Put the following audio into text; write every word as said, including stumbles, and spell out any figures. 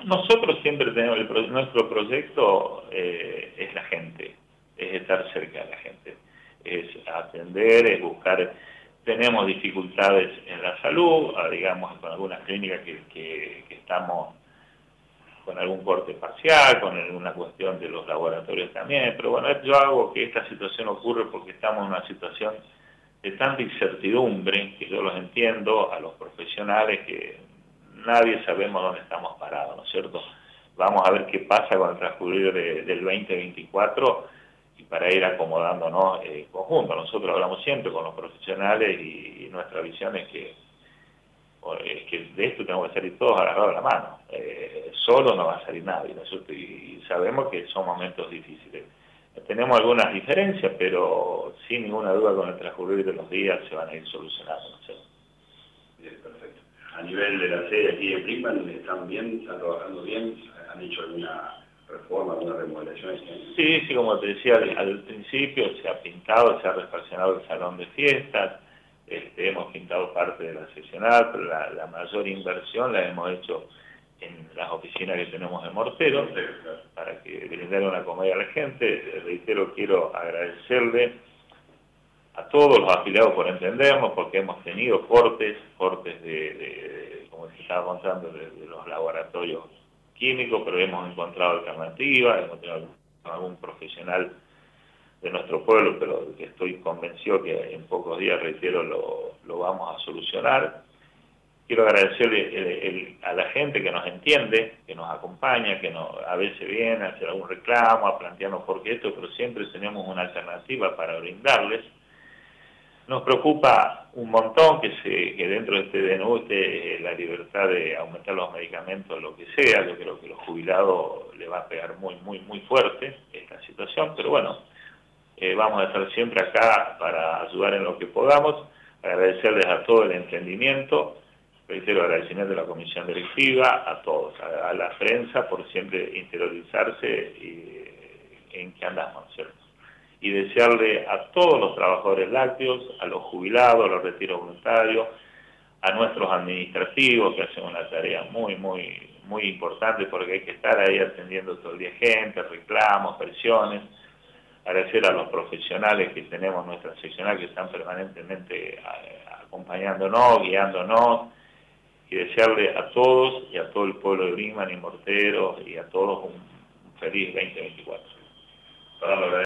Nosotros siempre tenemos, el pro, nuestro proyecto eh, es la gente, es estar cerca de la gente, es atender, es buscar. Tenemos dificultades en la salud, digamos, con algunas clínicas que, que, que estamos con algún corte parcial, con alguna cuestión de los laboratorios también, pero bueno, yo hago que esta situación ocurre porque estamos en una situación de tanta incertidumbre, que yo los entiendo a los profesionales, que nadie sabemos dónde estamos parados, ¿no es cierto? Vamos a ver qué pasa con el transcurrir de, del veinte veinticuatro y para ir acomodándonos en conjunto. Nosotros hablamos siempre con los profesionales y, y nuestra visión es que, es que de esto tenemos que salir todos agarrados de la mano. Eh, solo no va a salir nadie, ¿no es cierto? Y, y sabemos que son momentos difíciles. Tenemos algunas diferencias, pero sin ninguna duda con el transcurrir de los días se van a ir solucionando, ¿no es cierto? Bien, perfecto. A nivel de la sede aquí de Brinkmann, ¿están bien? ¿Están trabajando bien? ¿Han hecho alguna reforma, alguna remodelación? Sí, sí, como te decía al, al principio, se ha pintado, se ha refaccionado el salón de fiestas, este, hemos pintado parte de la seccional, pero la, la mayor inversión la hemos hecho en las oficinas que tenemos en Mortero, para que brindar una comida a la gente. Reitero, quiero agradecerle a todos los afiliados por entendernos, porque hemos tenido cortes, cortes de, de, de como se estaba contando, de, de los laboratorios químicos, pero hemos encontrado alternativas, hemos tenido algún profesional de nuestro pueblo, pero que estoy convencido que en pocos días, reitero, lo, lo vamos a solucionar. Quiero agradecerle el, el, a la gente que nos entiende, que nos acompaña, que nos, a veces viene a hacer algún reclamo, a plantearnos por qué esto, pero siempre tenemos una alternativa para brindarles. Nos preocupa un montón que, se, que dentro de este D N U esté la libertad de aumentar los medicamentos, lo que sea. Yo creo que a los jubilados le va a pegar muy, muy, muy fuerte esta situación, pero bueno, eh, vamos a estar siempre acá para ayudar en lo que podamos. Agradecerles a todo el entendimiento. Reitero, agradecimiento a la comisión directiva, a todos, a, a la prensa por siempre interiorizarse y, en qué andamos, ¿cierto? Y desearle a todos los trabajadores lácteos, a los jubilados, a los retiros voluntarios, a nuestros administrativos que hacen una tarea muy, muy, muy importante porque hay que estar ahí atendiendo todo el día gente, reclamos, presiones. Agradecer a los profesionales que tenemos en nuestra seccional que están permanentemente acompañándonos, guiándonos. Y desearle a todos y a todo el pueblo de Brinkmann y Mortero y a todos un feliz veinte veinticuatro.